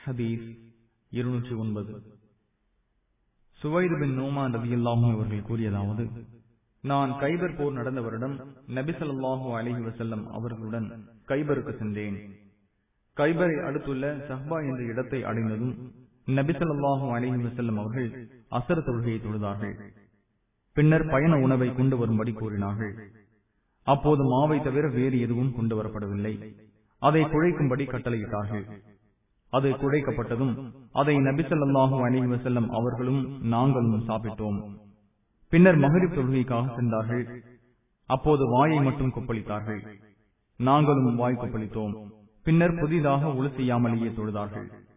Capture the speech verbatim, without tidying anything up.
ஹதீஸ் இருநூற்றி ஒன்பது. சுவைத் பின் நோமான் ரலியல்லாஹு அன்ஹு அவர்கள் கூறியதாவது, நான் கைபர் போர் நடந்த வருடம் நபி ஸல்லல்லாஹு அலைஹி வஸல்லம் அவர்களுடன் கைபருக்கு சென்றேன். கைபரை அடுத்துள்ள சஹ்பா என்ற இடத்தை அடைந்ததும் நபி ஸல்லல்லாஹு அலைஹி வஸல்லம் அவர்கள் அஸர் தொழுகையை தொழுதார்கள். பின்னர் பயண உணவை கொண்டு வரும்படி கூறினார்கள். அப்போது மாவை தவிர வேறு எதுவும் கொண்டு வரப்படவில்லை. அதை குழைக்கும்படி கட்டளையிட்டார்கள். அது குழைக்கப்பட்டதும் அதை நபி ஸல்லல்லாஹு அலைஹி வஸல்லம் அவர்களும் நாங்களும் சாப்பிட்டோம். பின்னர் மக்ரிப் தொழுகைக்காக சென்றார்கள். அப்போது வாயை மட்டும் கொப்பளித்தார்கள். நாங்களும் வாய் கொப்பளித்தோம். பின்னர் புதிதாக உளு செய்யாமலேயே தொழுதார்கள்.